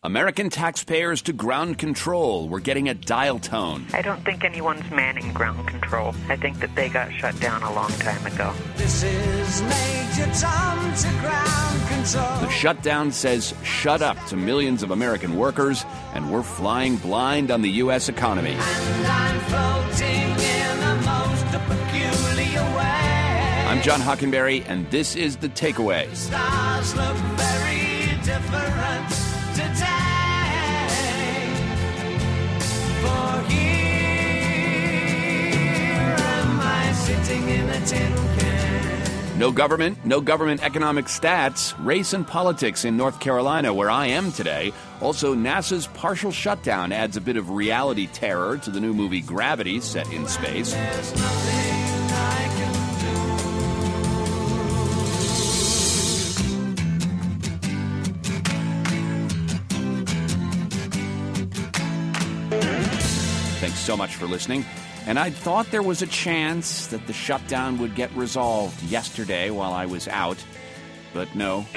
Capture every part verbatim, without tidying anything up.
American taxpayers to ground control. We're getting a dial tone. I don't think anyone's manning ground control. I think that they got shut down a long time ago. This is Major Tom to ground control. The shutdown says shut up to millions of American workers, and we're flying blind on the U S economy. And I'm floating in a most peculiar way. I'm John Hockenberry, and this is The Takeaway. The stars look very different today. For here am I sitting in a tin can. No government, no government economic stats, race and politics in North Carolina, where I am today. Also, NASA's partial shutdown adds a bit of reality terror to the new movie Gravity, set in space. There's nothing I can Thanks so much for listening. And I thought there was a chance that the shutdown would get resolved yesterday while I was out. But no,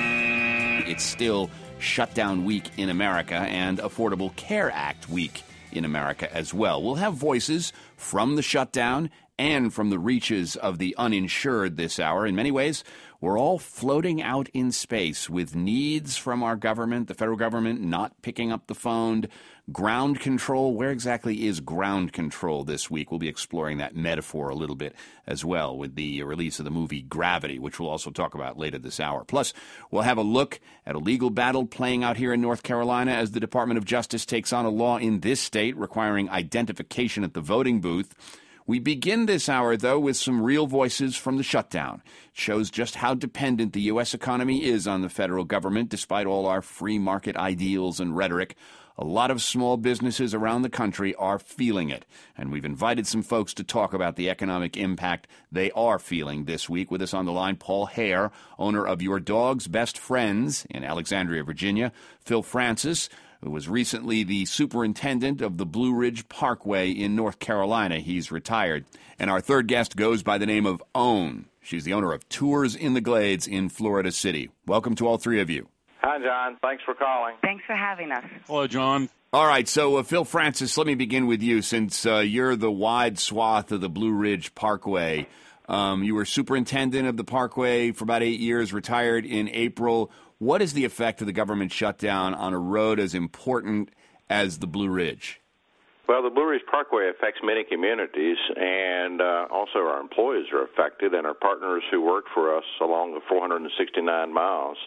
it's still shutdown week in America and Affordable Care Act week in America as well. We'll have voices from the shutdown and from the reaches of the uninsured this hour. In many ways, we're all floating out in space with needs from our government, the federal government not picking up the phone. Ground control, where exactly is ground control this week? We'll be exploring that metaphor a little bit as well with the release of the movie Gravity, which we'll also talk about later this hour. Plus, we'll have a look at a legal battle playing out here in North Carolina as the Department of Justice takes on a law in this state requiring identification at the voting booth. We begin this hour, though, with some real voices from the shutdown. It shows just how dependent the U S economy is on the federal government, despite all our free market ideals and rhetoric. A lot of small businesses around the country are feeling it, and we've invited some folks to talk about the economic impact they are feeling this week. With us on the line, Paul Hare, owner of Your Dog's Best Friends in Alexandria, Virginia. Phil Francis, who was recently the superintendent of the Blue Ridge Parkway in North Carolina. He's retired. And our third guest goes by the name of Own. She's the owner of Tours in the Glades in Florida City. Welcome to all three of you. Hi, John. Thanks for calling. Thanks for having us. Hello, John. All right, so uh, Phil Francis, let me begin with you. Since uh, you're the wide swath of the Blue Ridge Parkway, um, you were superintendent of the Parkway for about eight years, retired in April. What is the effect of the government shutdown on a road as important as the Blue Ridge? Well, the Blue Ridge Parkway affects many communities, and uh, also our employees are affected, and our partners who work for us along the four hundred sixty-nine miles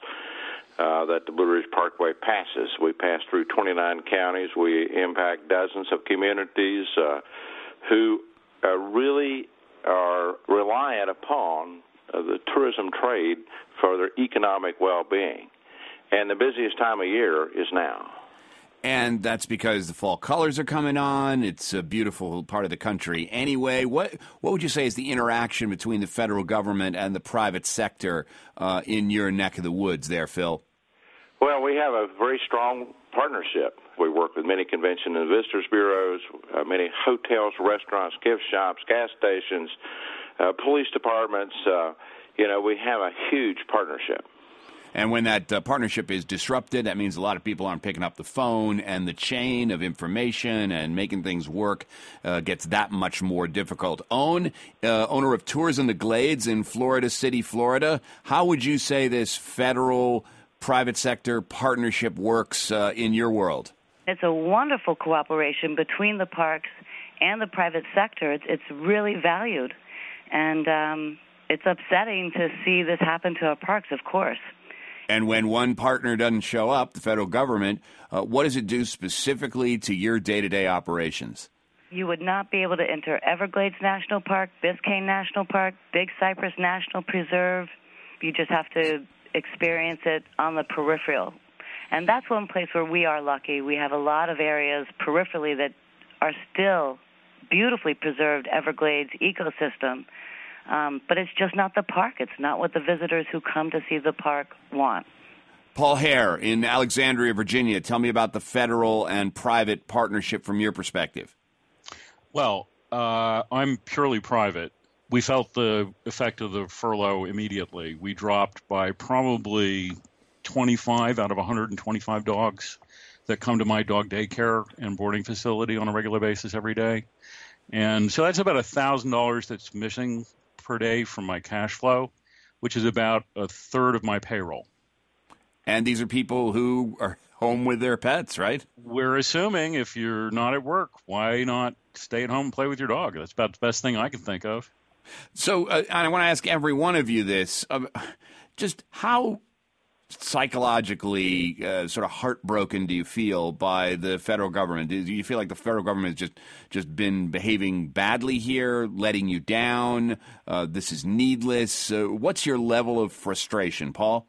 uh, that the Blue Ridge Parkway passes. We pass through twenty-nine counties. We impact dozens of communities uh, who uh, really are reliant upon uh, the tourism trade for their economic well-being. And the busiest time of year is now. And that's because the fall colors are coming on. It's a beautiful part of the country. Anyway, what what would you say is the interaction between the federal government and the private sector uh, in your neck of the woods there, Phil? Well, we have a very strong partnership. We work with many convention and visitors bureaus, uh, many hotels, restaurants, gift shops, gas stations, uh, police departments. Uh, you know, we have a huge partnership. And when that uh, partnership is disrupted, that means a lot of people aren't picking up the phone, and the chain of information and making things work uh, gets that much more difficult. Own, uh, owner of Tours in the Glades in Florida City, Florida, how would you say this federal private sector partnership works uh, in your world? It's a wonderful cooperation between the parks and the private sector. It's, it's really valued. And um, it's upsetting to see this happen to our parks, of course. And when one partner doesn't show up, the federal government, uh, what does it do specifically to your day-to-day operations? You would not be able to enter Everglades National Park, Biscayne National Park, Big Cypress National Preserve. You just have to experience it on the peripheral. And that's one place where we are lucky. We have a lot of areas peripherally that are still beautifully preserved Everglades ecosystem. Um, but it's just not the park. It's not what the visitors who come to see the park want. Paul Hare in Alexandria, Virginia. Tell me about the federal and private partnership from your perspective. Well, uh, I'm purely private. We felt the effect of the furlough immediately. We dropped by probably twenty-five out of one hundred twenty-five dogs that come to my dog daycare and boarding facility on a regular basis every day. And so that's about one thousand dollars that's missing per day from my cash flow, which is about a third of my payroll. And these are people who are home with their pets, right? We're assuming if you're not at work, why not stay at home and play with your dog? That's about the best thing I can think of. So uh, I want to ask every one of you this. Uh, just how psychologically uh, sort of heartbroken do you feel by the federal government? Do you feel like the federal government has just, just been behaving badly here, letting you down? Uh, this is needless. Uh, what's your level of frustration, Paul?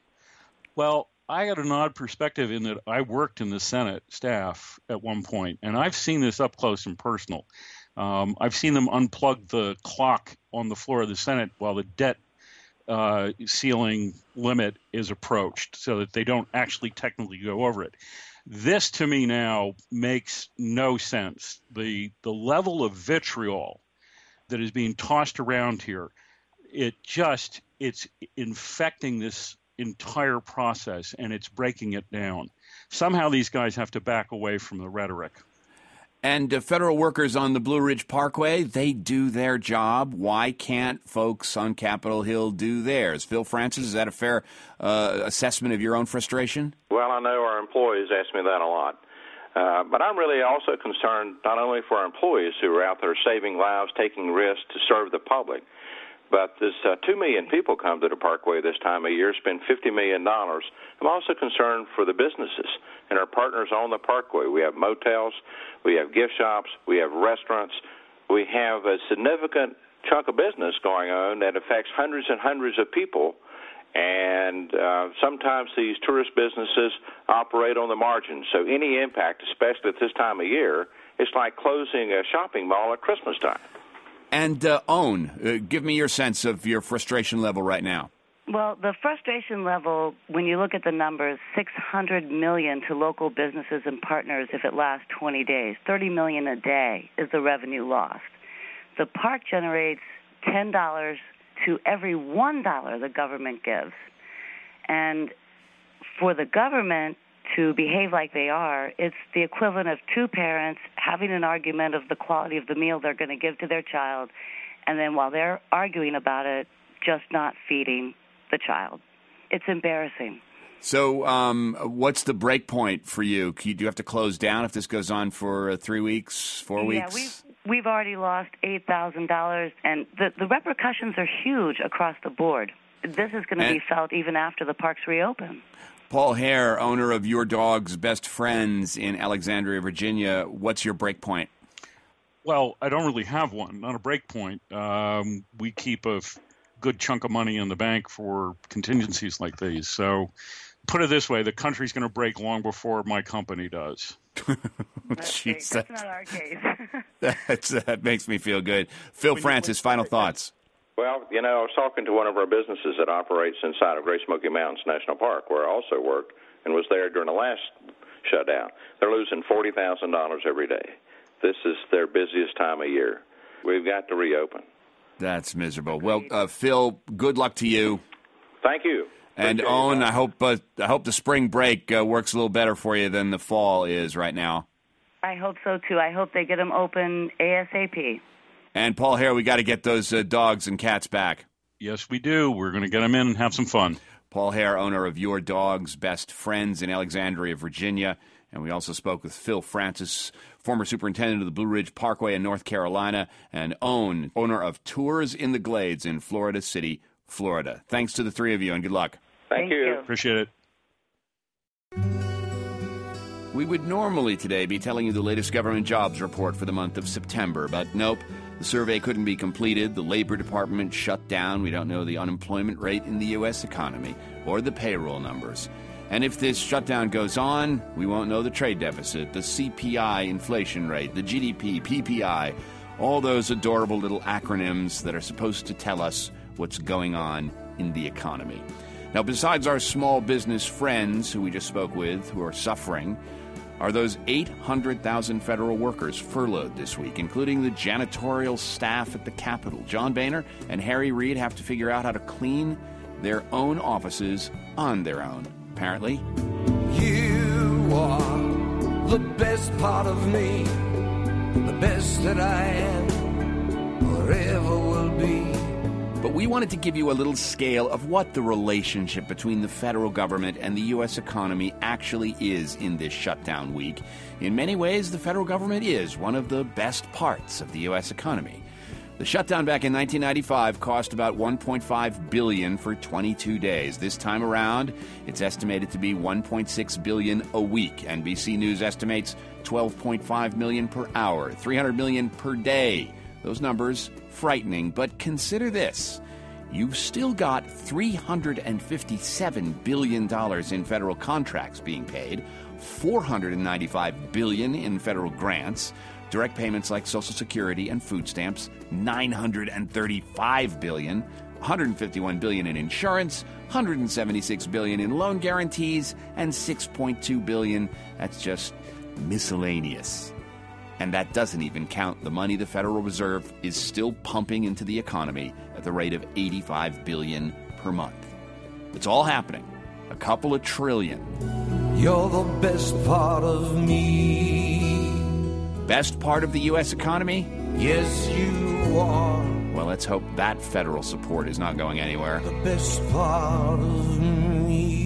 Well, I got an odd perspective in that I worked in the Senate staff at one point, and I've seen this up close and personal. Um, I've seen them unplug the clock on the floor of the Senate while the debt uh, ceiling limit is approached so that they don't actually technically go over it. This, to me now, makes no sense. The, the level of vitriol that is being tossed around here, it just, it's infecting this entire process, and it's breaking it down. Somehow these guys have to back away from the rhetoric. And uh, federal workers on the Blue Ridge Parkway, they do their job. Why can't folks on Capitol Hill do theirs? Phil Francis, is that a fair uh, assessment of your own frustration? Well, I know our employees ask me that a lot. Uh, but I'm really also concerned not only for our employees who are out there saving lives, taking risks to serve the public, but there's uh, two million people come to the Parkway this time of year, spend fifty million dollars. I'm also concerned for the businesses and our partners on the Parkway. We have motels, we have gift shops, we have restaurants. We have a significant chunk of business going on that affects hundreds and hundreds of people. And uh, sometimes these tourist businesses operate on the margins. So any impact, especially at this time of year, it's like closing a shopping mall at Christmas time. And uh, Own, uh, give me your sense of your frustration level right now. Well, the frustration level, when you look at the numbers, six hundred million dollars to local businesses and partners if it lasts twenty days. thirty million dollars a day is the revenue lost. The park generates ten dollars to every one dollar the government gives. And for the government to behave like they are, it's the equivalent of two parents having an argument of the quality of the meal they're going to give to their child, and then while they're arguing about it, just not feeding the child. It's embarrassing. So um, what's the break point for you? Do you have to close down if this goes on for uh, three weeks, four yeah, weeks? Yeah, we've, we've already lost eight thousand dollars, and the, the repercussions are huge across the board. This is going to be felt even after the parks reopen. Paul Hare, owner of Your Dog's Best Friends in Alexandria, Virginia, what's your break point? Well, I don't really have one, not a break point. Um, we keep a f- good chunk of money in the bank for contingencies like these. So put it this way, the country's going to break long before my company does. Jeez, that's not our case. That's, that makes me feel good. Phil Francis, final thoughts. Well, you know, I was talking to one of our businesses that operates inside of Great Smoky Mountains National Park, where I also worked and was there during the last shutdown. They're losing forty thousand dollars every day. This is their busiest time of year. We've got to reopen. That's miserable. Well, uh, Phil, good luck to you. Thank you. And Appreciate Owen, it. I hope uh, I hope the spring break uh, works a little better for you than the fall is right now. I hope so, too. I hope they get them open ASAP. And Paul Hare, we got to get those uh, dogs and cats back. Yes, we do. We're going to get them in and have some fun. Paul Hare, owner of Your Dog's Best Friends in Alexandria, Virginia. And we also spoke with Phil Francis, former superintendent of the Blue Ridge Parkway in North Carolina, and Owen, owner of Tours in the Glades in Florida City, Florida. Thanks to the three of you, and good luck. Thank, Thank you. you. Appreciate it. We would normally today be telling you the latest government jobs report for the month of September, but nope, the survey couldn't be completed. The Labor Department shut down. We don't know the unemployment rate in the U S economy or the payroll numbers. And if this shutdown goes on, we won't know the trade deficit, the C P I inflation rate, the G D P, P P I, all those adorable little acronyms that are supposed to tell us what's going on in the economy. Now, besides our small business friends who we just spoke with who are suffering, are those eight hundred thousand federal workers furloughed this week, including the janitorial staff at the Capitol. John Boehner and Harry Reid have to figure out how to clean their own offices on their own, apparently. You are the best part of me, the best that I am, or ever will be. But we wanted to give you a little scale of what the relationship between the federal government and the U S economy actually is in this shutdown week. In many ways, the federal government is one of the best parts of the U S economy. The shutdown back in nineteen ninety-five cost about one point five billion dollars for twenty-two days. This time around, it's estimated to be one point six billion dollars a week. N B C News estimates twelve point five million dollars per hour, three hundred million dollars per day. Those numbers, frightening, but consider this. You've still got three hundred fifty-seven billion dollars in federal contracts being paid, four hundred ninety-five billion dollars in federal grants, direct payments like Social Security and food stamps, nine hundred thirty-five billion dollars, one hundred fifty-one billion dollars in insurance, one hundred seventy-six billion dollars in loan guarantees, and six point two billion dollars, that's just miscellaneous. And that doesn't even count the money the Federal Reserve is still pumping into the economy at the rate of eighty-five billion dollars per month. It's all happening. A couple of trillion. You're the best part of me. Best part of the U S economy? Yes, you are. Well, let's hope that federal support is not going anywhere. The best part of me.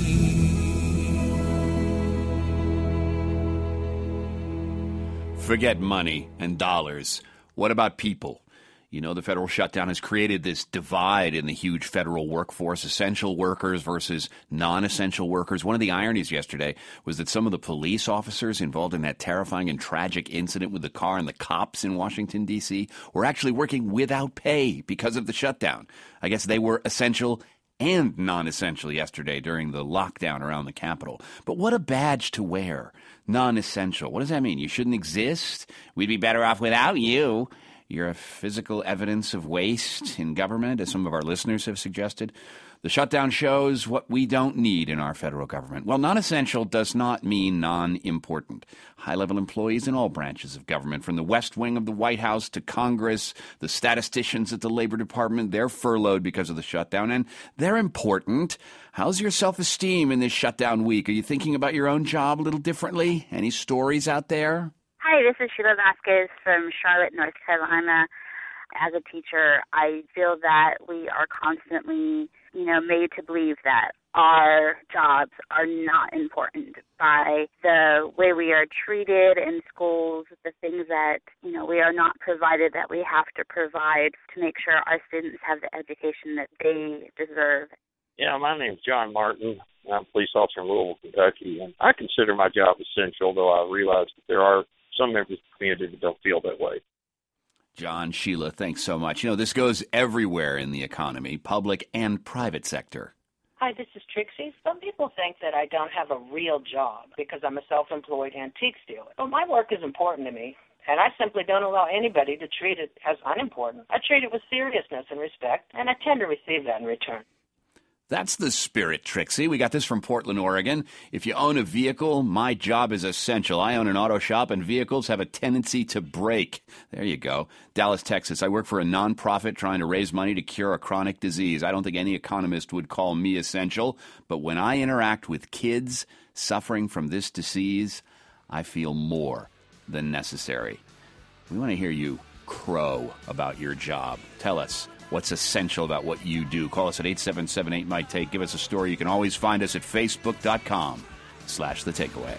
Forget money and dollars. What about people? You know, the federal shutdown has created this divide in the huge federal workforce, essential workers versus non-essential workers. One of the ironies yesterday was that some of the police officers involved in that terrifying and tragic incident with the car and the cops in Washington, D C were actually working without pay because of the shutdown. I guess they were essential and non-essential yesterday during the lockdown around the Capitol. But what a badge to wear. Non-essential. What does that mean? You shouldn't exist? We'd be better off without you. You're a physical evidence of waste in government, as some of our listeners have suggested. The shutdown shows what we don't need in our federal government. Well, non-essential does not mean non-important. High-level employees in all branches of government, from the West Wing of the White House to Congress, the statisticians at the Labor Department, they're furloughed because of the shutdown, and they're important. How's your self-esteem in this shutdown week? Are you thinking about your own job a little differently? Any stories out there? Hi, this is Sheila Vasquez from Charlotte, North Carolina. As a teacher, I feel that we are constantly, you know, made to believe that our jobs are not important by the way we are treated in schools, the things that, you know, we are not provided that we have to provide to make sure our students have the education that they deserve. Yeah, my name's John Martin. I'm a police officer in Louisville, Kentucky, and I consider my job essential, though I realize that there are some members of the community that don't feel that way. John, Sheila, thanks so much. You know, this goes everywhere in the economy, public and private sector. Hi, this is Trixie. Some people think that I don't have a real job because I'm a self-employed antique dealer. Well, my work is important to me, and I simply don't allow anybody to treat it as unimportant. I treat it with seriousness and respect, and I tend to receive that in return. That's the spirit, Trixie. We got this from Portland, Oregon. If you own a vehicle, my job is essential. I own an auto shop, and vehicles have a tendency to break. There you go. Dallas, Texas. I work for a nonprofit trying to raise money to cure a chronic disease. I don't think any economist would call me essential, but when I interact with kids suffering from this disease, I feel more than necessary. We want to hear you crow about your job. Tell us what's essential about what you do. Call us at eight seven seven eight, M I T A K E. Give us a story. You can always find us at facebook.com slash the takeaway.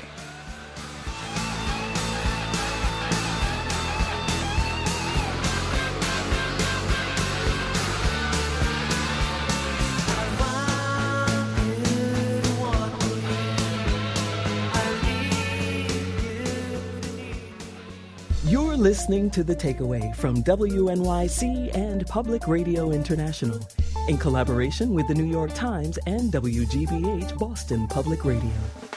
You're listening to The Takeaway from W N Y C and Public Radio International in collaboration with the New York Times and W G B H Boston Public Radio.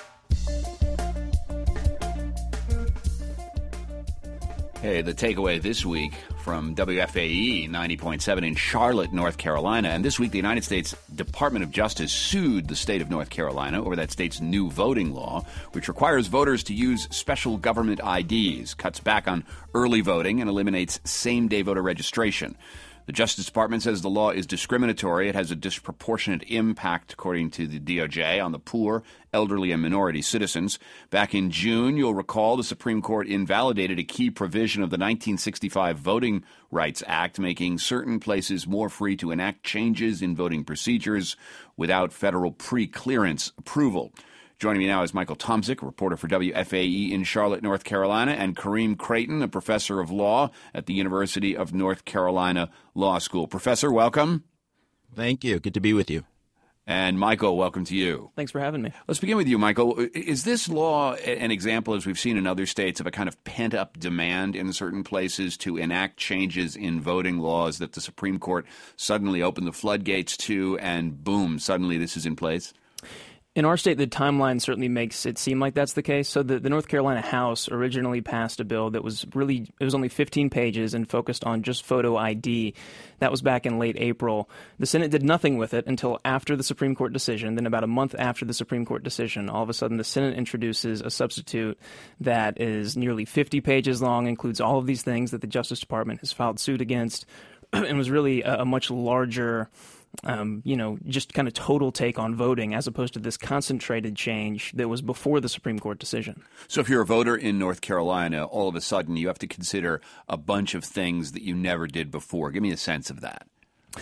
Hey, The Takeaway this week from W F A E ninety point seven in Charlotte, North Carolina. And this week, the United States Department of Justice sued the state of North Carolina over that state's new voting law, which requires voters to use special government I Ds, cuts back on early voting, and eliminates same-day voter registration. The Justice Department says the law is discriminatory. It has a disproportionate impact, according to the D O J, on the poor, elderly, and minority citizens. Back in June, you'll recall the Supreme Court invalidated a key provision of the nineteen sixty-five Voting Rights Act, making certain places more free to enact changes in voting procedures without federal pre-clearance approval. Joining me now is Michael Tomzik, a reporter for W F A E in Charlotte, North Carolina, and Kareem Creighton, a professor of law at the University of North Carolina Law School. Professor, welcome. Thank you. Good to be with you. And Michael, welcome to you. Thanks for having me. Let's begin with you, Michael. Is this law an example, as we've seen in other states, of a kind of pent-up demand in certain places to enact changes in voting laws that the Supreme Court suddenly opened the floodgates to, and boom, suddenly this is in place? In our state, the timeline certainly makes it seem like that's the case. So the, the North Carolina House originally passed a bill that was really, it was only fifteen pages and focused on just photo I D. That was back in late April. The Senate did nothing with it until after the Supreme Court decision. Then about a month after the Supreme Court decision, all of a sudden the Senate introduces a substitute that is nearly fifty pages long, includes all of these things that the Justice Department has filed suit against, and was really a, a much larger Um, you know, just kind of total take on voting as opposed to this concentrated change that was before the Supreme Court decision. So if you're a voter in North Carolina, all of a sudden you have to consider a bunch of things that you never did before. Give me a sense of that.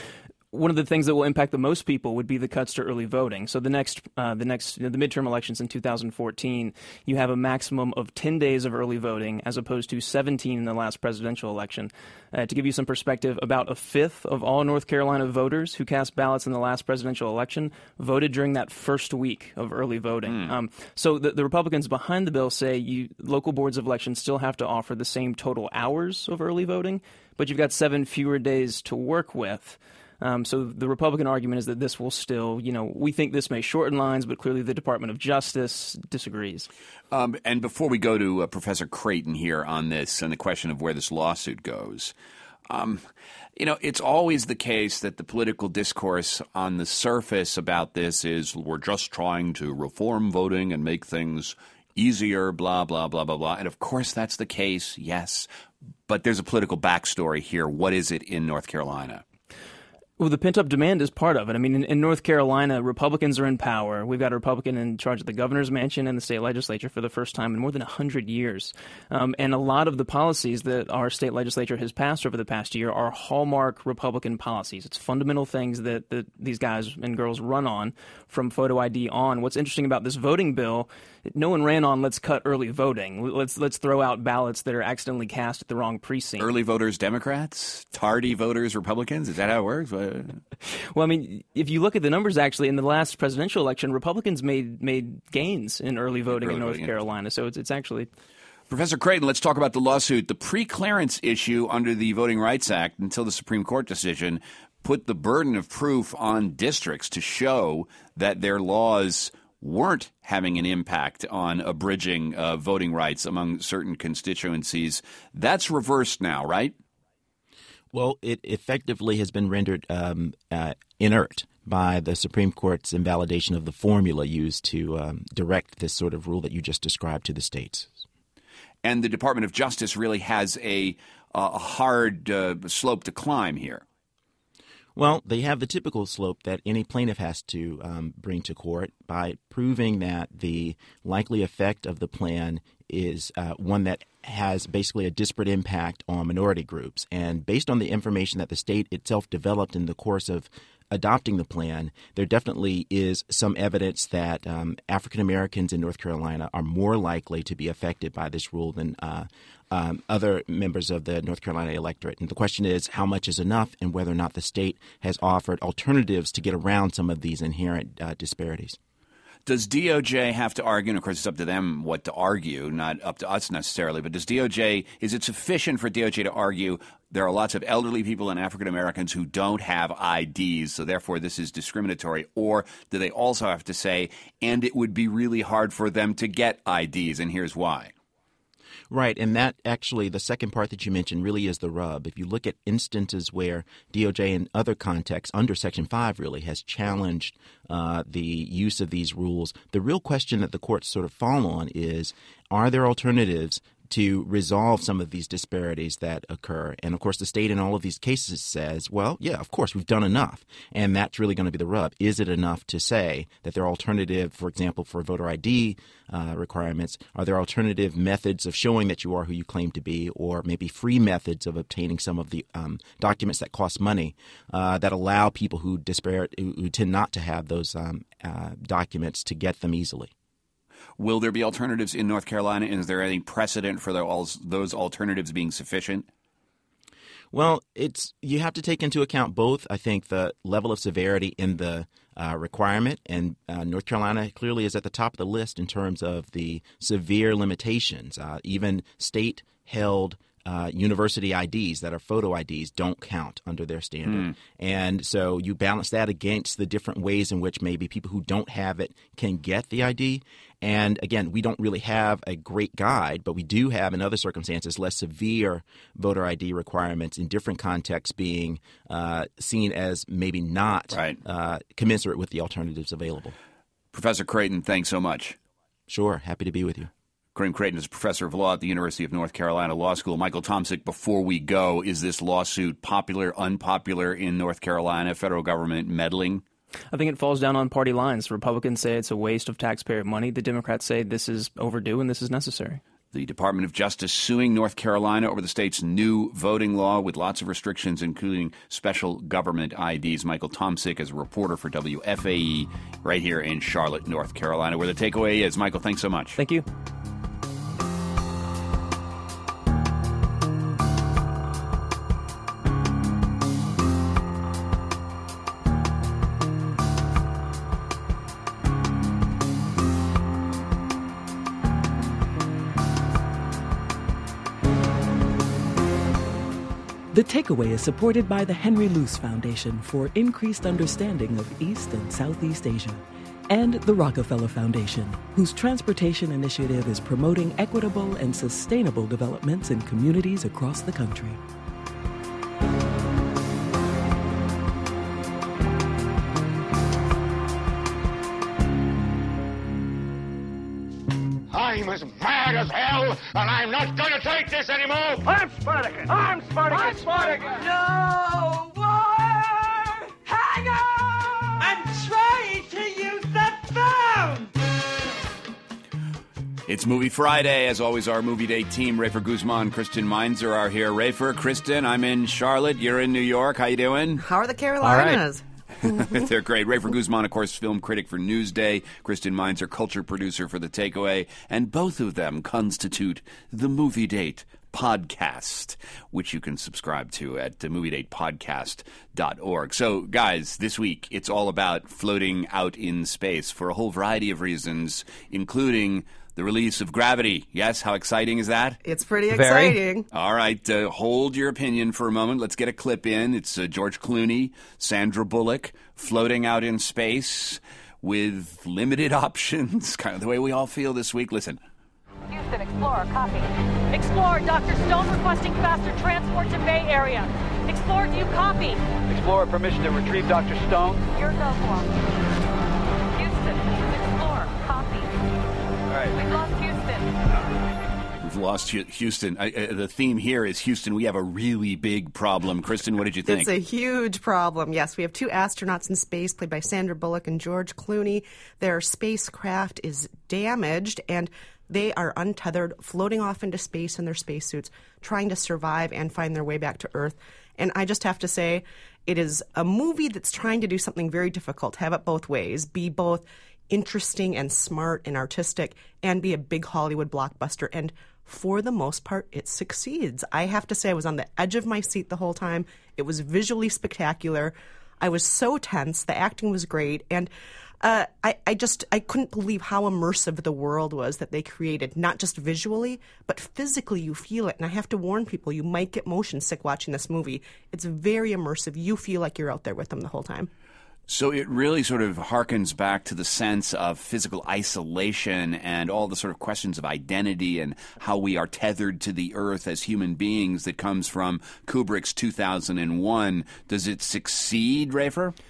One of the things that will impact the most people would be the cuts to early voting. So the next, uh, the next, you know, the midterm elections in two thousand fourteen, you have a maximum of ten days of early voting as opposed to seventeen in the last presidential election. Uh, to give you some perspective, about a fifth of all North Carolina voters who cast ballots in the last presidential election voted during that first week of early voting. Mm. Um, so the, the Republicans behind the bill say you, local boards of elections still have to offer the same total hours of early voting, but you've got seven fewer days to work with. Um, so the Republican argument is that this will still, you know, we think this may shorten lines, but clearly the Department of Justice disagrees. Um, and before we go to uh, Professor Creighton here on this and the question of where this lawsuit goes, um, you know, it's always the case that the political discourse on the surface about this is we're just trying to reform voting and make things easier, blah, blah, blah, blah, blah. And of course that's the case, yes. But there's a political backstory here. What is it in North Carolina? Well, the pent-up demand is part of it. I mean, in, in North Carolina, Republicans are in power. We've got a Republican in charge of the governor's mansion and the state legislature for the first time in more than one hundred years. Um, and a lot of the policies that our state legislature has passed over the past year are hallmark Republican policies. It's fundamental things that, that these guys and girls run on from photo I D on. What's interesting about this voting bill, no one ran on let's cut early voting. Let's let's throw out ballots that are accidentally cast at the wrong precinct. Early voters, Democrats? Tardy voters, Republicans? Is that how it works? Well, I mean, if you look at the numbers, actually, in the last presidential election, Republicans made made gains in early voting early in North voting, Carolina. So it's it's actually... Professor Creighton, let's talk about the lawsuit. The pre-clearance issue under the Voting Rights Act until the Supreme Court decision put the burden of proof on districts to show that their laws weren't having an impact on abridging uh, voting rights among certain constituencies. That's reversed now, right? Well, it effectively has been rendered um, uh, inert by the Supreme Court's invalidation of the formula used to um, direct this sort of rule that you just described to the states. And the Department of Justice really has a, a hard uh, slope to climb here. Well, they have the typical slope that any plaintiff has to um, bring to court by proving that the likely effect of the plan is uh, one that has basically a disparate impact on minority groups. And based on the information that the state itself developed in the course of adopting the plan, there definitely is some evidence that um, African Americans in North Carolina are more likely to be affected by this rule than uh, um, other members of the North Carolina electorate. And the question is how much is enough and whether or not the state has offered alternatives to get around some of these inherent uh, disparities. Does D O J have to argue, and of course it's up to them what to argue, not up to us necessarily, but does D O J, is it sufficient for D O J to argue there are lots of elderly people and African Americans who don't have I Ds, so therefore this is discriminatory, or do they also have to say, and it would be really hard for them to get I Ds, and here's why? Right, and that actually, the second part that you mentioned really is the rub. If you look at instances where D O J in other contexts, under Section five really, has challenged uh, the use of these rules, the real question that the courts sort of fall on is, are there alternatives to resolve some of these disparities that occur. And, of course, the state in all of these cases says, well, yeah, of course, we've done enough. And that's really going to be the rub. Is it enough to say that there are alternative, for example, for voter I D uh, requirements, are there alternative methods of showing that you are who you claim to be, or maybe free methods of obtaining some of the um, documents that cost money uh, that allow people who, disparate, who, who tend not to have those um, uh, documents to get them easily? Will there be alternatives in North Carolina? And is there any precedent for the, those alternatives being sufficient? Well, it's you have to take into account both, I think, the level of severity in the uh, requirement, and uh, North Carolina clearly is at the top of the list in terms of the severe limitations. Uh, even state-held Uh, university I Ds that are photo I Ds don't count under their standard. Mm. And so you balance that against the different ways in which maybe people who don't have it can get the I D. And again, we don't really have a great guide, but we do have in other circumstances less severe voter I D requirements in different contexts being uh, seen as maybe not right. uh, commensurate with the alternatives available. Professor Creighton, thanks so much. Sure. Happy to be with you. Kareem Creighton is professor of law at the University of North Carolina Law School. Michael Tomsic, before we go, is this lawsuit popular, unpopular in North Carolina? Federal government meddling? I think it falls down on party lines. Republicans say it's a waste of taxpayer money. The Democrats say this is overdue and this is necessary. The Department of Justice suing North Carolina over the state's new voting law with lots of restrictions, including special government I Ds. Michael Tomsic is a reporter for W F A E right here in Charlotte, North Carolina, where the takeaway is. Michael, thanks so much. Thank you. The Takeaway is supported by the Henry Luce Foundation for increased understanding of East and Southeast Asia, and the Rockefeller Foundation, whose transportation initiative is promoting equitable and sustainable developments in communities across the country. I'm as mad as hell, and I'm not going to take this anymore. I'm Spartacus. I'm Spartacus. I'm Spartacus. No more! Hang on! I'm trying to use the phone! It's Movie Friday. As always, our Movie Day team, Rafer Guzman, Kristen Meinzer, are here. Rafer, Kristen, I'm in Charlotte. You're in New York. How you doing? How are the Carolinas? They're great. Rafer Guzman, of course, film critic for Newsday. Kristen Meinzer, culture producer for The Takeaway. And both of them constitute the Movie Date podcast, which you can subscribe to at movie date podcast dot org. So, guys, this week, it's all about floating out in space for a whole variety of reasons, including the release of Gravity. Yes, how exciting is that? It's pretty exciting. Very. All right, uh, hold your opinion for a moment. Let's get a clip in. It's uh, George Clooney, Sandra Bullock, floating out in space with limited options, kind of the way we all feel this week. Listen. Houston, Explorer, copy. Explorer, Doctor Stone requesting faster transport to Bay Area. Explorer, do you copy? Explorer, permission to retrieve Doctor Stone. Your go, Guam. Houston, this is Explorer, copy. All right. We've lost Houston. We've lost Houston. I, uh, the theme here is Houston, we have a really big problem. Kristen, what did you think? It's a huge problem. Yes, we have two astronauts in space played by Sandra Bullock and George Clooney. Their spacecraft is damaged, and they are untethered, floating off into space in their spacesuits, trying to survive and find their way back to Earth. And I just have to say, it is a movie that's trying to do something very difficult, have it both ways, be both interesting and smart and artistic, and be a big Hollywood blockbuster. And for the most part, it succeeds. I have to say, I was on the edge of my seat the whole time. It was visually spectacular. I was so tense. The acting was great. And Uh, I, I just, I couldn't believe how immersive the world was that they created, not just visually, but physically you feel it. And I have to warn people, you might get motion sick watching this movie. It's very immersive. You feel like you're out there with them the whole time. So it really sort of harkens back to the sense of physical isolation and all the sort of questions of identity and how we are tethered to the earth as human beings that comes from Kubrick's two thousand one. Does it succeed, Rafer?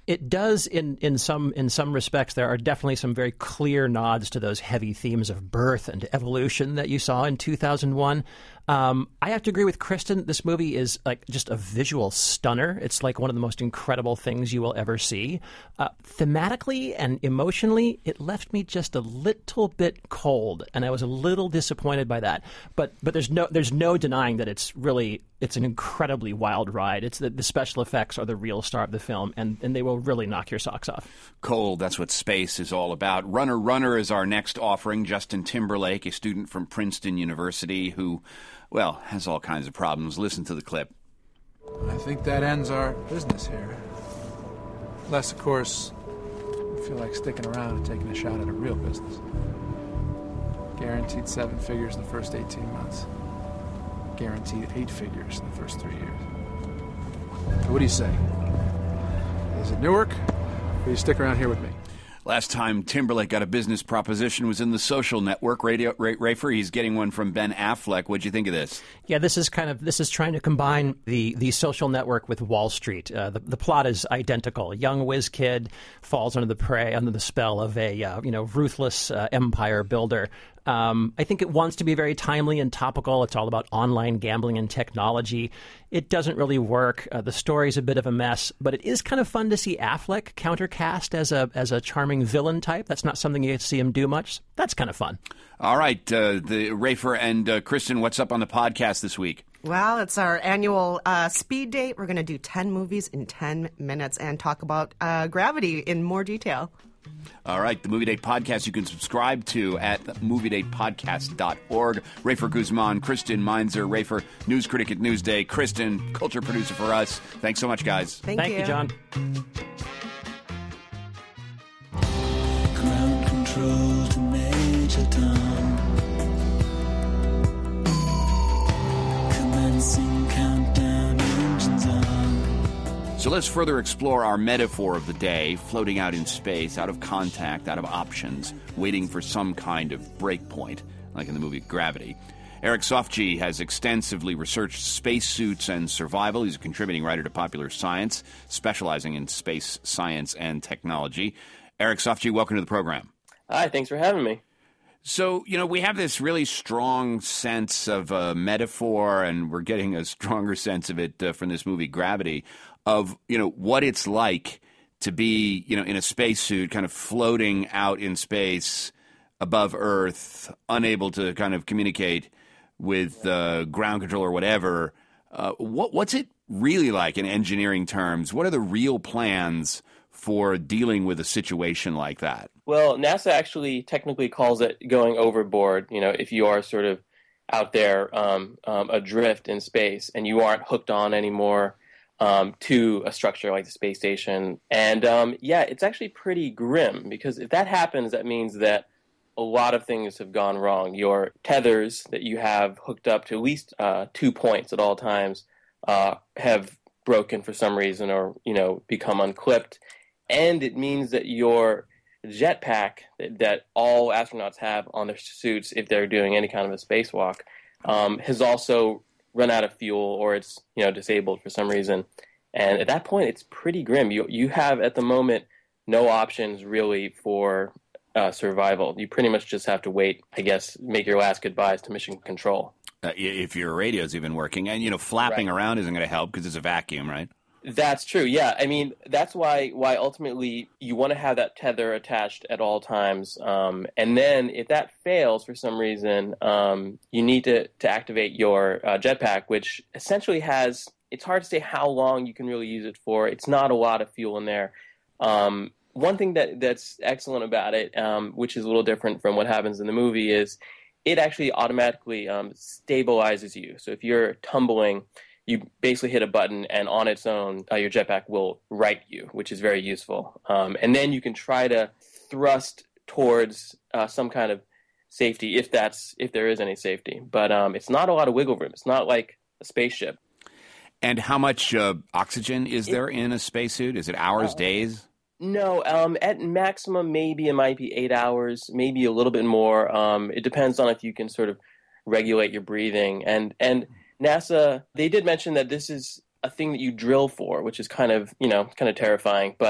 It does in, in some in some respects. There are definitely some very clear nods to those heavy themes of birth and evolution that you saw in two thousand one. Um, I have to agree with Kristen. This movie is like just a visual stunner. It's like one of the most incredible things you will ever see. Uh, thematically and emotionally, it left me just a little bit cold, and I was a little disappointed by that. But but there's no there's no denying that it's really it's an incredibly wild ride. It's the, the special effects are the real star of the film, and, and they will really knock your socks off. Cold, that's what space is all about. Runner Runner is our next offering. Justin Timberlake, a student from Princeton University who, well, has all kinds of problems. Listen to the clip. I think that ends our business here. Unless, of course, you feel like sticking around and taking a shot at a real business. Guaranteed seven figures in the first eighteen months. Guaranteed eight figures in the first three years. So what do you say? Is it Newark, or do you stick around here with me? Last time Timberlake got a business proposition was in The Social Network. Radio, Ray, Rafer, he's getting one from Ben Affleck. What'd you think of this? Yeah, this is kind of this is trying to combine the the Social Network with Wall Street. Uh, the the plot is identical. A young whiz kid falls under the prey, under the spell of a uh, you know ruthless uh, empire builder. Um, I think it wants to be very timely and topical. It's all about online gambling and technology. It doesn't really work. Uh, the story's a bit of a mess, but it is kind of fun to see Affleck countercast as a as a charming villain type. That's not something you get to see him do much. That's kind of fun. All right, uh, the Rafer and uh, Kristen, what's up on the podcast this week? Well, it's our annual uh, speed date. We're going to do ten movies in ten minutes and talk about uh, Gravity in more detail. All right, the Movie Date Podcast you can subscribe to at movie date podcast dot org. Rafer Guzman, Kristen Meinzer, Rafer, news critic at Newsday, Kristen, culture producer for us. Thanks so much, guys. Thank, Thank you. you, John. Ground control to Major Tom. Commencing countdown, engines on. So let's further explore our metaphor of the day, floating out in space, out of contact, out of options, waiting for some kind of break point, like in the movie Gravity. Eric Sofji has extensively researched spacesuits and survival. He's a contributing writer to Popular Science, specializing in space science and technology. Eric Sofji, welcome to the program. Hi, thanks for having me. So, you know, we have this really strong sense of a metaphor, and we're getting a stronger sense of it uh, from this movie Gravity, of, you know, what it's like to be, you know, in a spacesuit, kind of floating out in space above Earth, unable to kind of communicate with uh, ground control or whatever. Uh, what, what's it really like in engineering terms? What are the real plans for dealing with a situation like that? Well, NASA actually technically calls it going overboard, you know, if you are sort of out there um, um, adrift in space and you aren't hooked on anymore um, to a structure like the space station. And um, yeah, it's actually pretty grim, because if that happens, that means that a lot of things have gone wrong. Your tethers that you have hooked up to at least uh, two points at all times uh, have broken for some reason, or, you know, become unclipped. And it means that your jetpack that, that all astronauts have on their suits, if they're doing any kind of a spacewalk, um, has also run out of fuel, or it's, you know, disabled for some reason. And at that point, it's pretty grim. You you have at the moment no options really for uh, survival. You pretty much just have to wait, I guess, make your last goodbyes to mission control. Uh, if your radio's even working, and, you know, flapping Right. around isn't going to help because it's a vacuum, right? That's true. Yeah, I mean, that's why why ultimately you want to have that tether attached at all times, um, and then if that fails for some reason, um, you need to to activate your uh, jetpack, which essentially has. It's hard to say how long you can really use it for. It's not a lot of fuel in there. Um, one thing that that's excellent about it, um, which is a little different from what happens in the movie, is it actually automatically um, stabilizes you. So if you're tumbling, you basically hit a button, and on its own, uh, your jetpack will right you, which is very useful. Um, and then you can try to thrust towards uh, some kind of safety, if that's if there is any safety. But um, it's not a lot of wiggle room. It's not like a spaceship. And how much uh, oxygen is there in a spacesuit? Is it hours, Uh, days? No, um, at maximum, maybe it might be eight hours, maybe a little bit more. Um, it depends on if you can sort of regulate your breathing. And and NASA, they did mention that this is a thing that you drill for, which is kind of, you know, kind of terrifying. But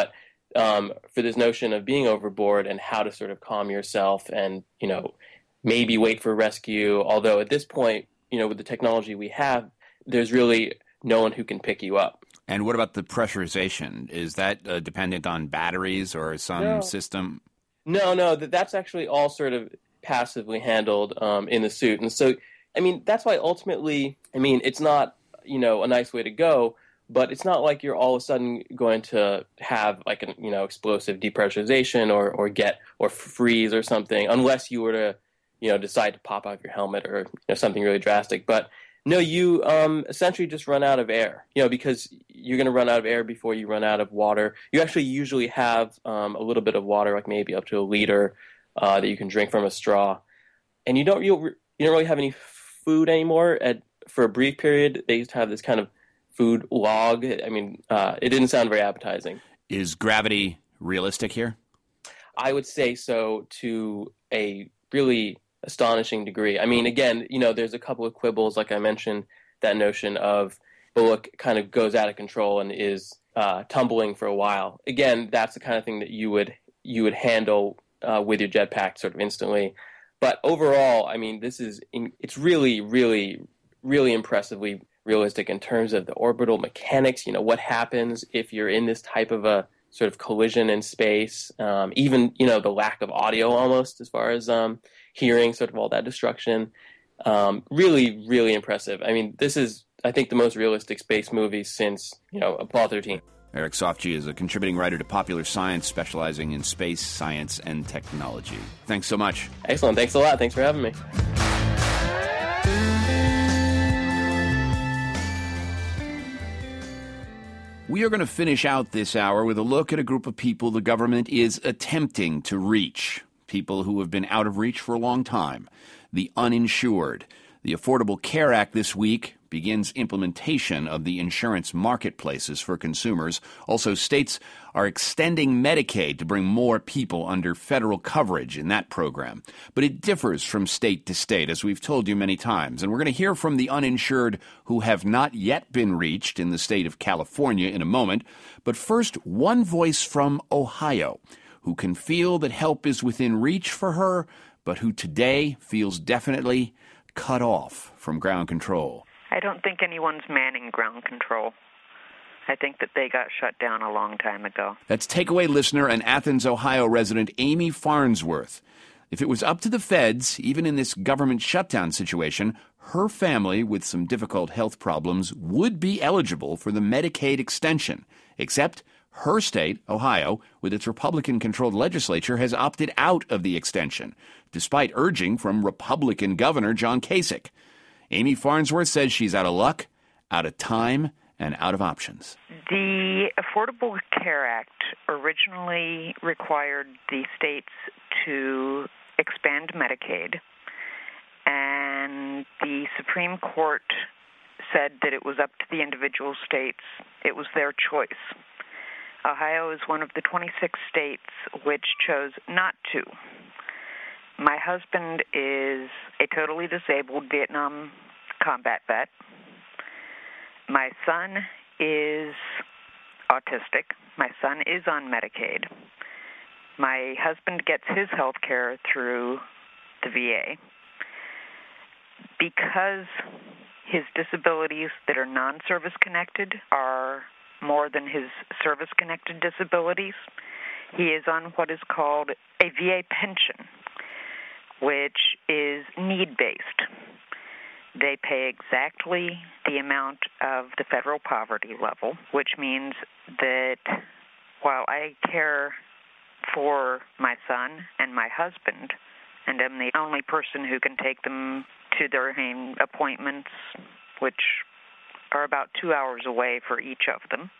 um, for this notion of being overboard and how to sort of calm yourself and, you know, maybe wait for rescue. Although at this point, you know, with the technology we have, there's really no one who can pick you up. And what about the pressurization? Is that uh, dependent on batteries or some No. system? No, no, that that's actually all sort of passively handled um, in the suit. And so, I mean, that's why ultimately, I mean, it's not, you know, a nice way to go, but it's not like you're all of a sudden going to have like an, you know, explosive depressurization or, or get, or freeze or something, unless you were to, you know, decide to pop out your helmet or, you know, something really drastic. But no, you um, essentially just run out of air, you know, because you're going to run out of air before you run out of water. You actually usually have um, a little bit of water, like maybe up to a liter, uh, that you can drink from a straw. And you don't, you don't really have any food anymore. At, for a brief period, they used to have this kind of food log. I mean, uh, it didn't sound very appetizing. Is gravity realistic here? I would say so to a really astonishing degree. I mean, again, you know, there's a couple of quibbles, like I mentioned, that notion of Bullock kind of goes out of control and is uh, tumbling for a while. Again, that's the kind of thing that you would you would handle uh, with your jetpack sort of instantly. But overall, I mean, this is in, it's really, really, really impressively realistic in terms of the orbital mechanics. You know, what happens if you're in this type of a sort of collision in space? Um, even, you know, the lack of audio almost as far as um, hearing sort of all that destruction. Um, really, really impressive. I mean, this is, I think, the most realistic space movie since, you know, Apollo thirteen. Eric Sofji is a contributing writer to Popular Science, specializing in space, science, and technology. Thanks so much. Excellent. Thanks a lot. Thanks for having me. We are going to finish out this hour with a look at a group of people the government is attempting to reach. People who have been out of reach for a long time. The uninsured. The Affordable Care Act this week begins implementation of the insurance marketplaces for consumers. Also, states are extending Medicaid to bring more people under federal coverage in that program. But it differs from state to state, as we've told you many times. And we're going to hear from the uninsured who have not yet been reached in the state of California in a moment. But first, one voice from Ohio who can feel that help is within reach for her, but who today feels definitely cut off from ground control. I don't think anyone's manning ground control. I think that they got shut down a long time ago. That's takeaway listener and Athens, Ohio resident Amy Farnsworth. If it was up to the feds, even in this government shutdown situation, her family with some difficult health problems would be eligible for the Medicaid extension. Except her state, Ohio, with its Republican-controlled legislature, has opted out of the extension, despite urging from Republican Governor John Kasich. Amy Farnsworth says she's out of luck, out of time, and out of options. The Affordable Care Act originally required the states to expand Medicaid, and the Supreme Court said that it was up to the individual states. It was their choice. Ohio is one of the twenty-six states which chose not to. My husband is a totally disabled Vietnam combat vet. My son is autistic. My son is on Medicaid. My husband gets his health care through the V A. Because his disabilities that are non-service connected are more than his service-connected disabilities, he is on what is called a V A pension, which is need-based. They pay exactly the amount of the federal poverty level, which means that while I care for my son and my husband, and am the only person who can take them to their main appointments, which are about two hours away for each of them,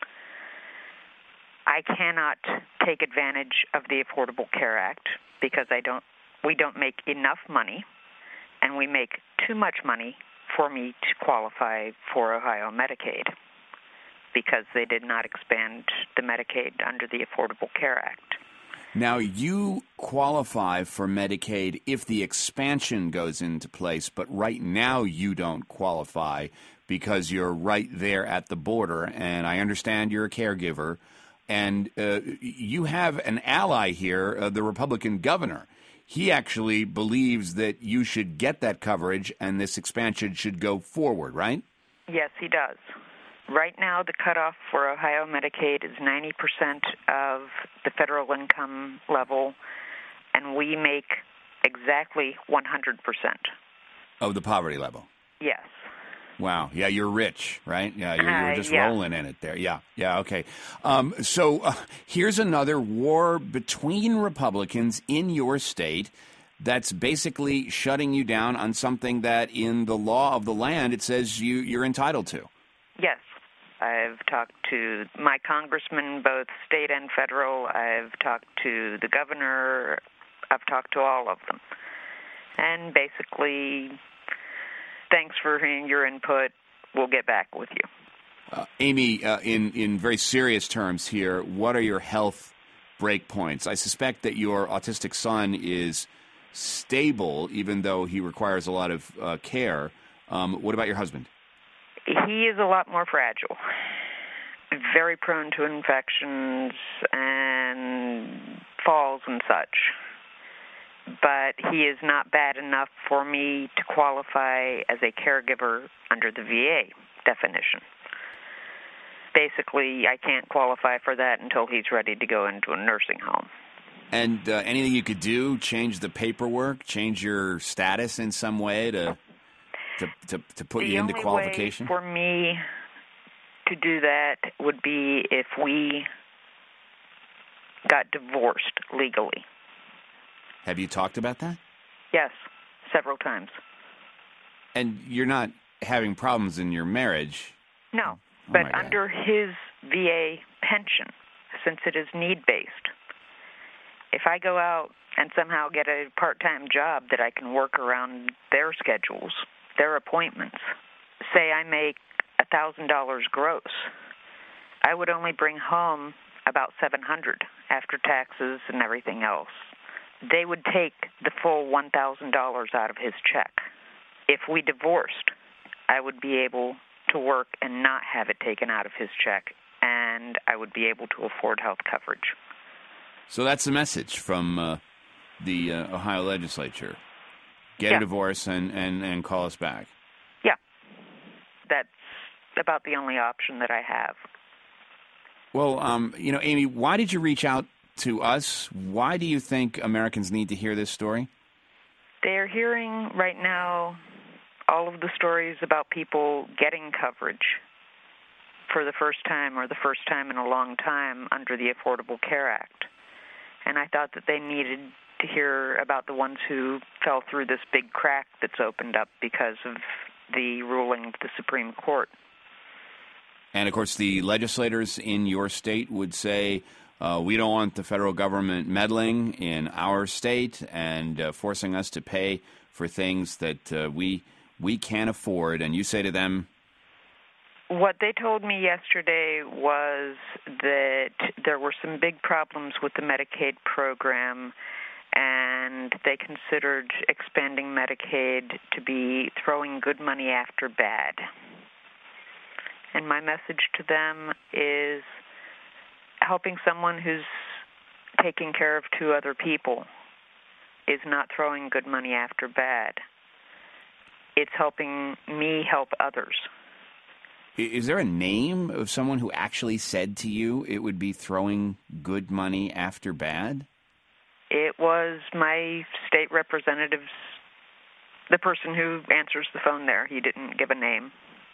I cannot take advantage of the Affordable Care Act because I don't. We don't make enough money, and we make too much money for me to qualify for Ohio Medicaid because they did not expand the Medicaid under the Affordable Care Act. Now, you qualify for Medicaid if the expansion goes into place, but right now you don't qualify because you're right there at the border, and I understand you're a caregiver, And uh, you have an ally here, uh, the Republican governor. He actually believes that you should get that coverage and this expansion should go forward, right? Yes, he does. Right now, the cutoff for Ohio Medicaid is ninety percent of the federal income level, and we make exactly one hundred percent. Of the poverty level? Yes. Wow. Yeah, you're rich, right? Yeah, you're, you're Uh, just yeah. rolling in it there. Yeah, yeah, okay. Um, so uh, here's another war between Republicans in your state that's basically shutting you down on something that in the law of the land it says you, you're entitled to. Yes. I've talked to my congressman, both state and federal. I've talked to the governor. I've talked to all of them. And basically, thanks for your input. We'll get back with you. Uh, Amy, uh, in, in very serious terms here, what are your health breakpoints? I suspect that your autistic son is stable, even though he requires a lot of uh, care. Um, what about your husband? He is a lot more fragile, very prone to infections and falls and such. But he is not bad enough for me to qualify as a caregiver under the V A definition. Basically, I can't qualify for that until he's ready to go into a nursing home. And uh, anything you could do, change the paperwork, change your status in some way to to to, to put the you into only qualification? way for me to do that would be if we got divorced legally. Have you talked about that? Yes, several times. And you're not having problems in your marriage? No, Oh, but my God. under his V A pension, since it is need-based, if I go out and somehow get a part-time job that I can work around their schedules, their appointments, say I make one thousand dollars gross, I would only bring home about seven hundred dollars after taxes and everything else. They would take the full one thousand dollars out of his check. If we divorced, I would be able to work and not have it taken out of his check, and I would be able to afford health coverage. So that's the message from uh, the uh, Ohio legislature. Get Yeah. a divorce and, and, and call us back. Yeah, that's about the only option that I have. Well, um, you know, Amy, why did you reach out to us? Why do you think Americans need to hear this story? They're hearing right now all of the stories about people getting coverage for the first time or the first time in a long time under the Affordable Care Act. And I thought that they needed to hear about the ones who fell through this big crack that's opened up because of the ruling of the Supreme Court. And, of course, the legislators in your state would say, uh, we don't want the federal government meddling in our state and uh, forcing us to pay for things that uh, we we can't afford. And you say to them, What they told me yesterday was that there were some big problems with the Medicaid program, and they considered expanding Medicaid to be throwing good money after bad. And my message to them is helping someone who's taking care of two other people is not throwing good money after bad. It's helping me help others. is there a name of someone who actually said to you it would be throwing good money after bad? It was my state representative's, the person who answers the phone there. He didn't give a name.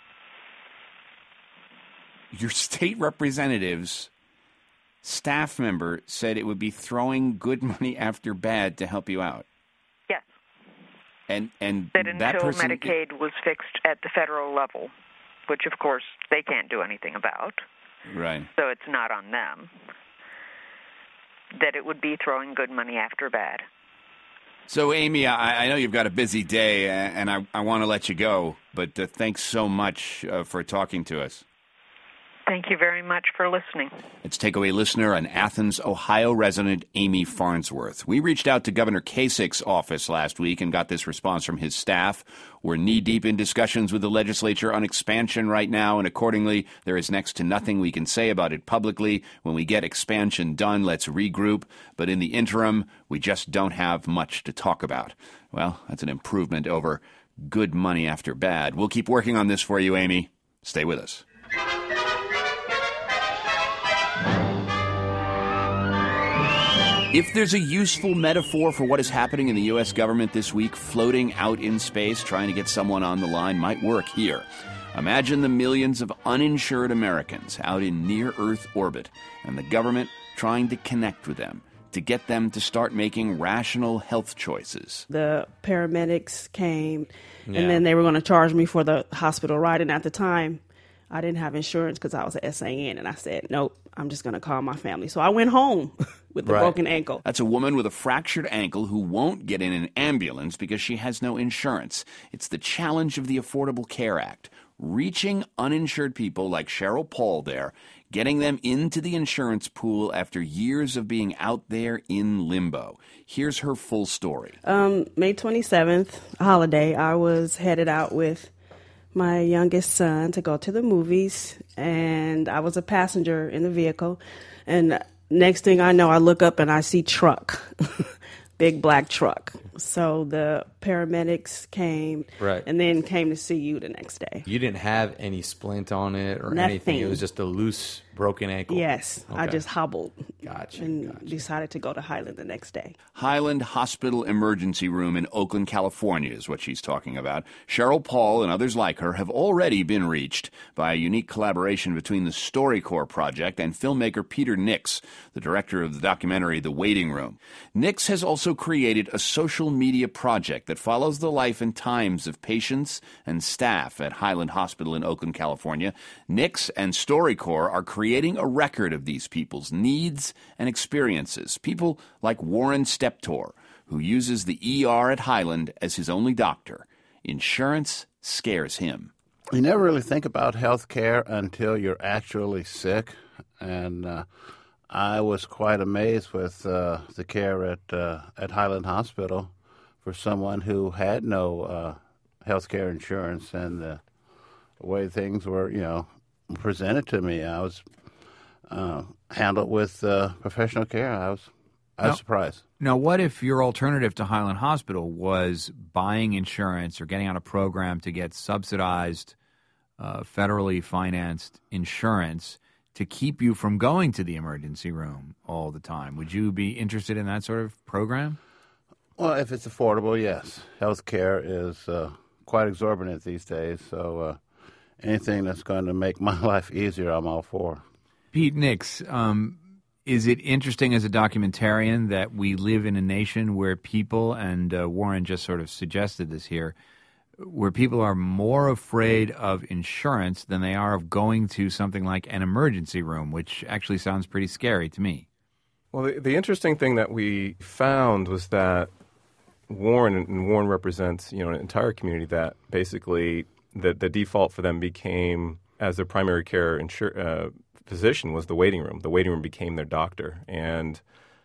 Your state representative's staff member said it would be throwing good money after bad to help you out. Yes. And and That that until person Medicaid was fixed at the federal level, which of course they can't do anything about, right. so it's not on them, that it would be throwing good money after bad. So, Amy, I, I know you've got a busy day, and I, I want to let you go, but uh, thanks so much uh, for talking to us. Thank you very much for listening. It's takeaway listener and Athens, Ohio resident Amy Farnsworth. We reached out to Governor Kasich's office last week and got this response from his staff. We're knee-deep in discussions with the legislature on expansion right now, and accordingly, there is next to nothing we can say about it publicly. When we get expansion done, let's regroup. But in the interim, we just don't have much to talk about. Well, that's an improvement over good money after bad. We'll keep working on this for you, Amy. Stay with us. If there's a useful metaphor for what is happening in the U S government this week, floating out in space, trying to get someone on the line might work here. Imagine the millions of uninsured Americans out in near-Earth orbit, and the government trying to connect with them, to get them to start making rational health choices. The paramedics came, Yeah. and then they were going to charge me for the hospital ride, and at the time, I didn't have insurance because I was an S A N, and I said, nope, I'm just going to call my family. So I went home with the Right. broken ankle. That's a woman with a fractured ankle who won't get in an ambulance because she has no insurance. It's the challenge of the Affordable Care Act, reaching uninsured people like Cheryl Paul there, getting them into the insurance pool after years of being out there in limbo. Here's her full story. Um, May twenty-seventh, a holiday, I was headed out with my youngest son to go to the movies, and I was a passenger in the vehicle. And next thing I know, I look up and I see truck, big black truck. So the paramedics came, Right. and then came to see you the next day. You didn't have any splint on it or Nothing. anything. It was just a loose, broken ankle. Yes, I Okay. just hobbled Gotcha, and decided to go to Highland the next day. Highland Hospital Emergency Room in Oakland, California is what she's talking about. Cheryl Paul and others like her have already been reached by a unique collaboration between the StoryCorps Project and filmmaker Peter Nix, the director of the documentary The Waiting Room. Nix has also created a social media project that follows the life and times of patients and staff at Highland Hospital in Oakland, California. Nix and StoryCorps are creating a record of these people's needs and experiences. People like Warren Steptor, who uses the E R at Highland as his only doctor. Insurance scares him. You never really think about health care until you're actually sick. And uh, I was quite amazed with uh, the care at, uh, at Highland Hospital for someone who had no uh, health care insurance, and the way things were, you know, presented to me. I was uh, handled with uh, professional care. I was, I was Now- surprised. Now, what if your alternative to Highland Hospital was buying insurance or getting on a program to get subsidized, uh, federally financed insurance to keep you from going to the emergency room all the time? Would you be interested in that sort of program? Well, if it's affordable, yes. Health care is uh, quite exorbitant these days, so uh, anything that's going to make my life easier, I'm all for. Pete Nix, um, is it interesting as a documentarian that we live in a nation where people, and uh, Warren just sort of suggested this here, where people are more afraid of insurance than they are of going to something like an emergency room, which actually sounds pretty scary to me. Well, the, the interesting thing that we found was that Warren, and Warren represents, you know, an entire community that basically the, the default for them became, as their primary care insur- uh, physician, was the waiting room. The waiting room became their doctor. And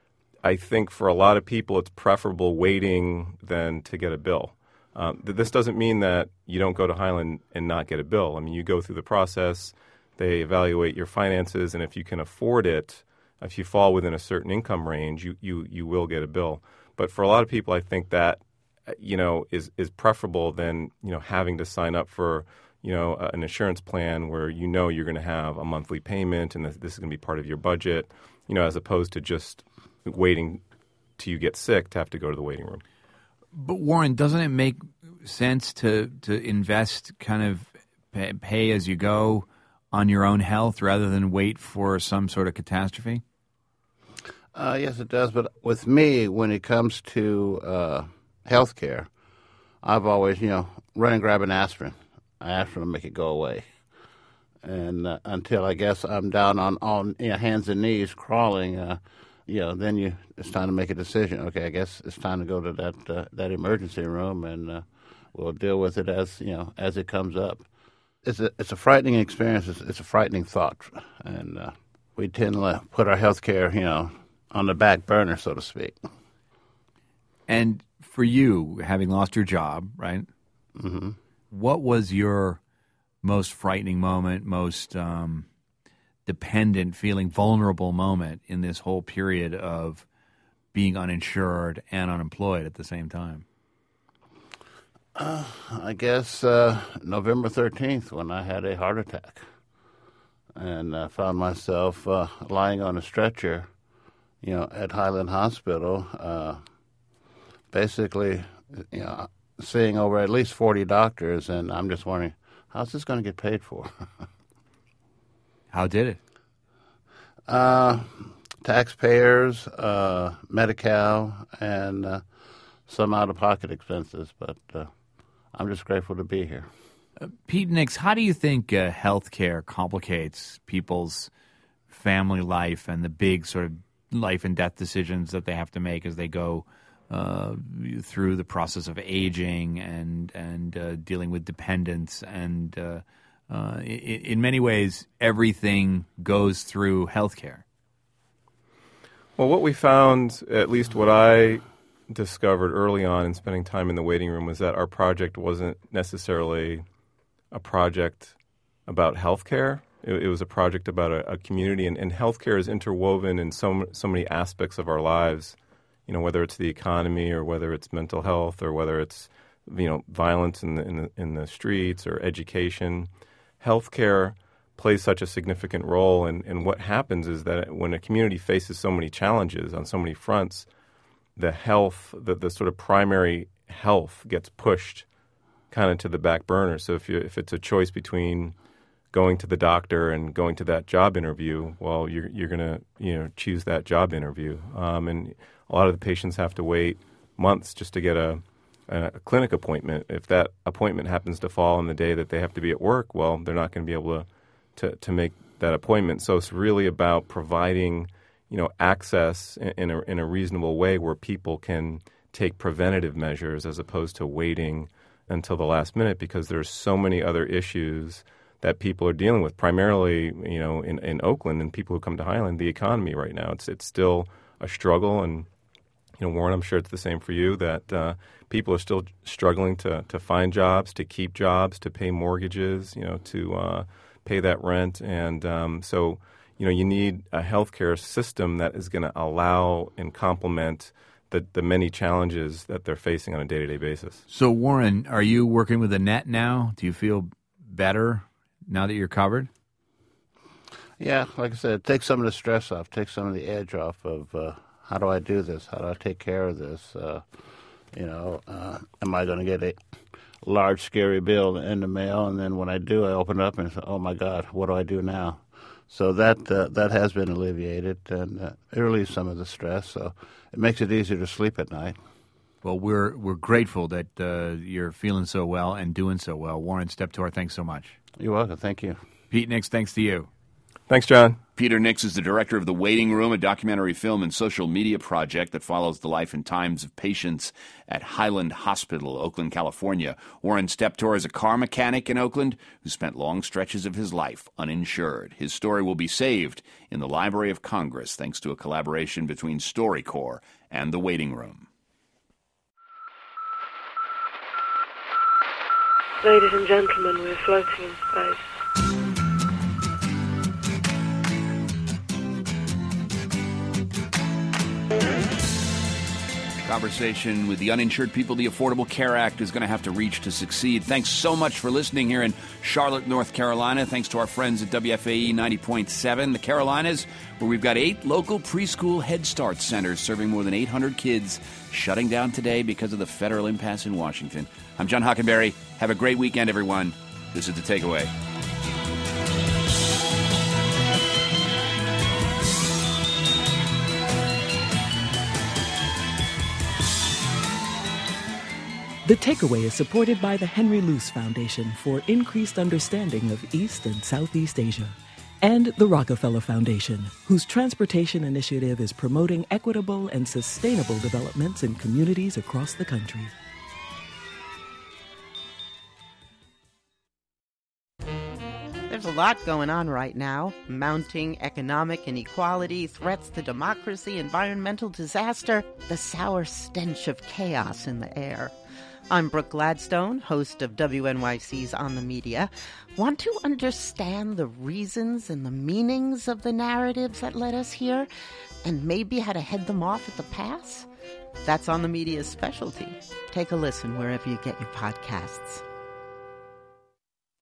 I think for a lot of people it's preferable waiting than to get a bill. Um, th- this doesn't mean that you don't go to Highland and not get a bill. I mean, you go through the process, they evaluate your finances, and if you can afford it, if you fall within a certain income range, you, you, you will get a bill. But for a lot of people, I think that, you know, is, is preferable than, you know, having to sign up for, you know, a, an insurance plan where you know you're going to have a monthly payment and this, this is going to be part of your budget, you know, as opposed to just waiting till you get sick to have to go to the waiting room. But Warren, doesn't it make sense to, to invest kind of pay, pay as you go on your own health rather than wait for some sort of catastrophe? Uh, yes, it does. But with me, when it comes to uh, health care, I've always, you know, run and grab an aspirin. Aspirin will make it go away. And uh, until I guess I'm down on, on you know, hands and knees crawling, uh, you know, then you it's time to make a decision. Okay, I guess it's time to go to that uh, that emergency room, and uh, we'll deal with it as you know as it comes up. it's a it's a frightening experience. It's, it's a frightening thought, and uh, we tend to put our health care, you know, on the back burner, so to speak. And for you, having lost your job, right? Mm-hmm. What was your most frightening moment, most um, dependent, feeling vulnerable moment in this whole period of being uninsured and unemployed at the same time? Uh, I guess uh, November thirteenth, when I had a heart attack and uh, found myself uh, lying on a stretcher, you know, at Highland Hospital, uh, basically, you know, seeing over at least forty doctors, and I'm just wondering, how's this going to get paid for? How did it? Uh, taxpayers, uh, Medi-Cal, and uh, some out-of-pocket expenses, but uh, I'm just grateful to be here. Uh, Pete Nix, how do you think uh, healthcare complicates people's family life and the big sort of life and death decisions that they have to make as they go uh, through the process of aging and and uh, dealing with dependence? And uh, uh, in, in many ways, everything goes through healthcare. Well, what we found, at least what I discovered early on in spending time in the waiting room, was that our project wasn't necessarily a project about healthcare. It, it was a project about a, a community, and, and healthcare is interwoven in so so many aspects of our lives. You know, whether it's the economy or whether it's mental health or whether it's, you know, violence in the in the, in the streets or education. Healthcare plays such a significant role, and, and what happens is that when a community faces so many challenges on so many fronts, the health, the, the sort of primary health gets pushed kind of to the back burner. So if you if it's a choice between going to the doctor and going to that job interview, well, you're you're going to you know choose that job interview. Um, and a lot of the patients have to wait months just to get a, a clinic appointment. If that appointment happens to fall on the day that they have to be at work, well, they're not going to be able to, to, to make that appointment. So it's really about providing, you know, access in a, in a reasonable way where people can take preventative measures as opposed to waiting until the last minute, because there's so many other issues that people are dealing with, primarily, you know, in, in Oakland and people who come to Highland, the economy right now. It's it's still a struggle, and, you know, Warren, I'm sure it's the same for you, that uh, people are still struggling to, to find jobs, to keep jobs, to pay mortgages, you know, to uh, pay that rent. And um, so, you know, you need a healthcare system that is going to allow and complement the, the many challenges that they're facing on a day-to-day basis. So, Warren, are you working with Annette now? Do you feel better now that you're covered? Yeah, like I said, take some of the stress off, take some of the edge off of uh, how do I do this? How do I take care of this? Uh, you know, uh, am I going to get a large, scary bill in the mail? And then when I do, I open it up and say, oh, my God, what do I do now? So that uh, that has been alleviated, and uh, it relieves some of the stress. So it makes it easier to sleep at night. Well, we're we're grateful that uh, you're feeling so well and doing so well. Warren Steptoe, thanks so much. You're welcome. Thank you. Pete Nix, thanks to you. Thanks, John. Peter Nix is the director of The Waiting Room, a documentary film and social media project that follows the life and times of patients at Highland Hospital, Oakland, California. Warren Steptoe is a car mechanic in Oakland who spent long stretches of his life uninsured. His story will be saved in the Library of Congress thanks to a collaboration between StoryCorps and The Waiting Room. Ladies and gentlemen, we're floating in space. Conversation with the uninsured people the Affordable Care Act is going to have to reach to succeed. Thanks so much for listening here in Charlotte, North Carolina. Thanks to our friends at W F A E ninety point seven, the Carolinas, where we've got eight local preschool Head Start centers serving more than eight hundred kids, shutting down today because of the federal impasse in Washington. I'm John Hockenberry. Have a great weekend, everyone. This is The Takeaway. The Takeaway is supported by the Henry Luce Foundation for increased understanding of East and Southeast Asia, and the Rockefeller Foundation, whose transportation initiative is promoting equitable and sustainable developments in communities across the country. there's a lot going on right now. Mounting economic inequality, threats to democracy, environmental disaster, the sour stench of chaos in the air. I'm Brooke Gladstone, host of W N Y C's On the Media. Want to understand the reasons and the meanings of the narratives that led us here, and maybe how to head them off at the pass? That's On the Media's specialty. Take a listen wherever you get your podcasts.